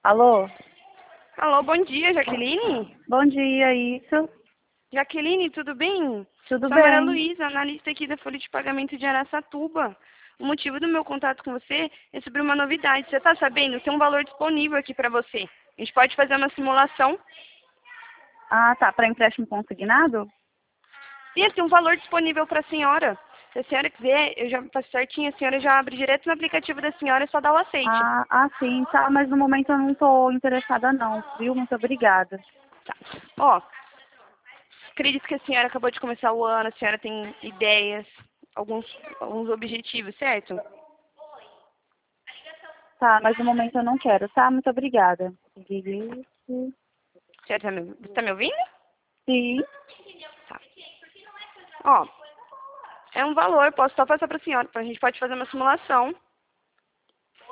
Alô? Alô, bom dia, Jaqueline? Bom dia, isso? Jaqueline, tudo bem? Tudo Sou a Maria bem? Luísa, analista aqui da Folha de Pagamento de Araçatuba. O motivo do meu contato com você é sobre uma novidade. Você está sabendo? Tem um valor disponível aqui para você. A gente pode fazer uma simulação. Ah, tá. Para empréstimo consignado? E tem um valor disponível para a senhora. Se a senhora quiser, eu já faço certinho, a senhora já abre direto no aplicativo da senhora, é só dar o aceite. Sim, tá. Mas no momento eu não estou interessada não, viu? Muito obrigada. Tá. Ó, acredito que a senhora acabou de começar o ano, a senhora tem ideias, alguns objetivos, certo? Tá, mas no momento eu não quero, tá? Muito obrigada. Isso. Certo, você tá me ouvindo? Sim. Tá. Ó, é um valor, posso só passar para a senhora, a gente pode fazer uma simulação.